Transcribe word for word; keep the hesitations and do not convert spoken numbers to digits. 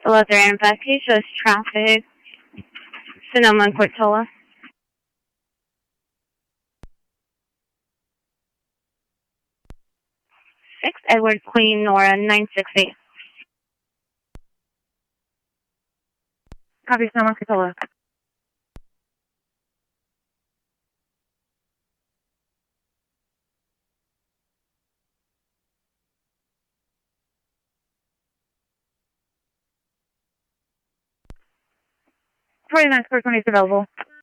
The Leather and Becky shows traffic. Sonoma and Portola. Six Edward Queen Nora nine six eight. Copy, Sonoma, Portola. twenty-nine, square twenty is available.